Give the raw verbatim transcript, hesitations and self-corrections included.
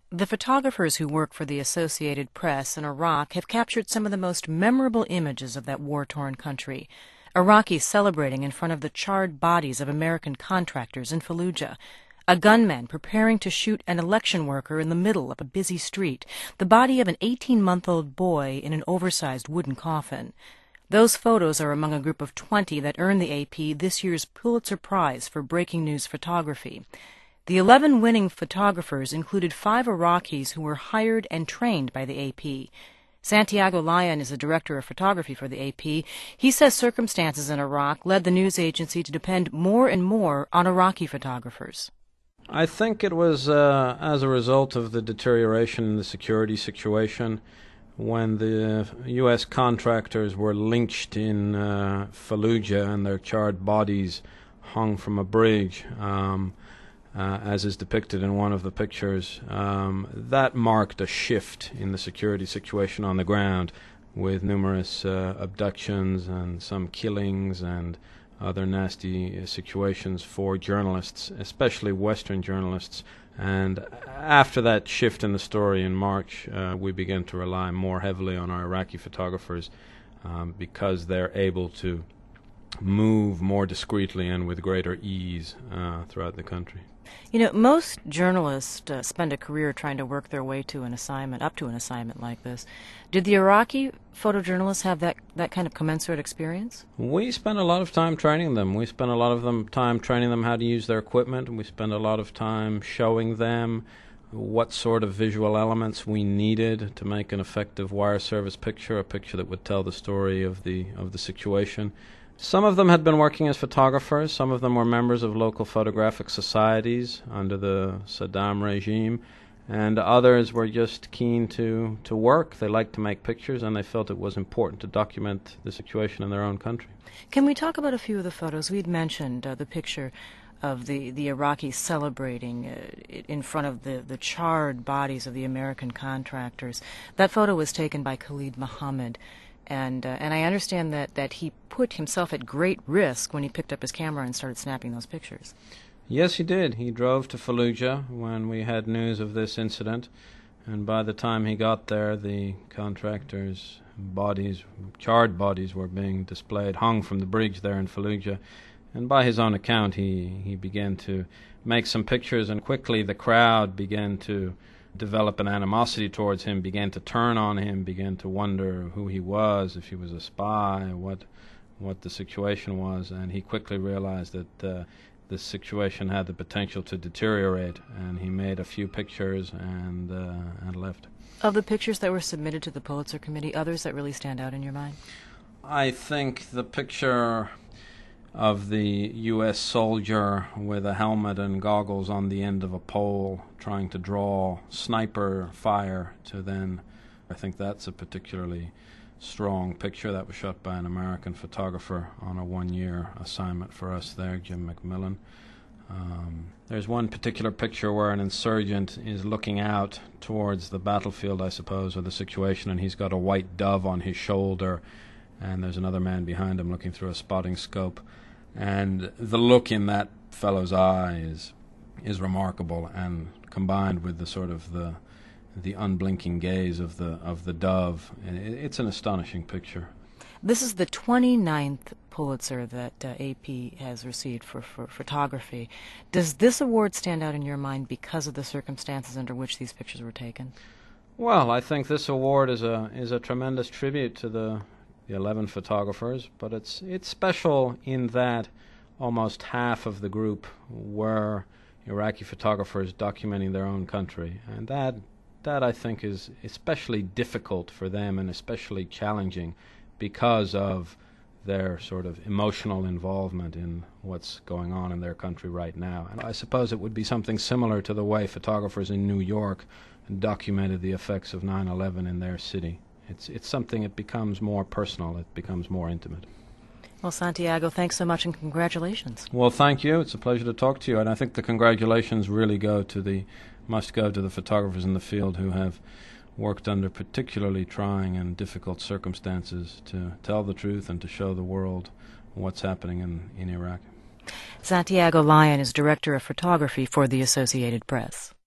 The photographers who work for the Associated Press in Iraq have captured some of the most memorable images of that war-torn country. Iraqis celebrating in front of the charred bodies of American contractors in Fallujah. A gunman preparing to shoot an election worker in the middle of a busy street. The body of an eighteen-month-old boy in an oversized wooden coffin. Those photos are among a group of twenty that earned the A P this year's Pulitzer Prize for breaking news photography. The eleven winning photographers included five Iraqis who were hired and trained by the A P. Santiago Lyon is the director of photography for the A P. He says circumstances in Iraq led the news agency to depend more and more on Iraqi photographers. I think it was uh, as a result of the deterioration in the security situation when the U S contractors were lynched in uh, Fallujah and their charred bodies hung from a bridge. Um, Uh, as is depicted in one of the pictures, um, that marked a shift in the security situation on the ground, with numerous uh, abductions and some killings and other nasty uh, situations for journalists, especially Western journalists. And after that shift in the story in March, uh, we began to rely more heavily on our Iraqi photographers um, because they're able to move more discreetly and with greater ease uh, throughout the country. You know, most journalists uh, spend a career trying to work their way to an assignment, up to an assignment like this. Did the Iraqi photojournalists have that, that kind of commensurate experience? We spent a lot of time training them. We spent a lot of them time training them how to use their equipment. We spent a lot of time showing them what sort of visual elements we needed to make an effective wire service picture, a picture that would tell the story of the of the situation. Some of them had been working as photographers. Some of them were members of local photographic societies under the Saddam regime, and others were just keen to, to work. They liked to make pictures, and they felt it was important to document the situation in their own country. Can we talk about a few of the photos? We'd mentioned uh, the picture of the, the Iraqis celebrating uh, in front of the, the charred bodies of the American contractors. That photo was taken by Khalid Mohammed. And uh, and I understand that, that he put himself at great risk when he picked up his camera and started snapping those pictures. Yes, he did. He drove to Fallujah when we had news of this incident, and by the time he got there, the contractors' bodies, charred bodies, were being displayed, hung from the bridge there in Fallujah. And by his own account, he, he began to make some pictures, and quickly the crowd began to develop an animosity towards him, began to turn on him, began to wonder who he was, if he was a spy, what what the situation was, and he quickly realized that uh, this situation had the potential to deteriorate, and he made a few pictures and uh, and left. Of the pictures that were submitted to the Pulitzer Committee, others that really stand out in your mind? I think the picture of the U S soldier with a helmet and goggles on the end of a pole trying to draw sniper fire to then, I think that's a particularly strong picture. That was shot by an American photographer on a one-year assignment for us there, Jim McMillan. Um, there's one particular picture where an insurgent is looking out towards the battlefield, I suppose, or the situation, and he's got a white dove on his shoulder, and there's another man behind him looking through a spotting scope. And the look in that fellow's eye is is remarkable, and combined with the sort of the the unblinking gaze of the of the dove, it's an astonishing picture. This is the twenty-ninth Pulitzer that uh, A P has received for, for photography. Does this award stand out in your mind because of the circumstances under which these pictures were taken? Well, I think this award is a is a tremendous tribute to the the eleven photographers, but it's it's special in that almost half of the group were Iraqi photographers documenting their own country, and that that I think is especially difficult for them and especially challenging because of their sort of emotional involvement in what's going on in their country right now. And I suppose it would be something similar to the way photographers in New York documented the effects of nine eleven in their city. It's it's something that becomes more personal, it becomes more intimate. Well, Santiago, thanks so much and congratulations. Well, thank you. It's a pleasure to talk to you, and I think the congratulations really go to the must go to the photographers in the field who have worked under particularly trying and difficult circumstances to tell the truth and to show the world what's happening in, in Iraq. Santiago Lyon is Director of Photography for the Associated Press.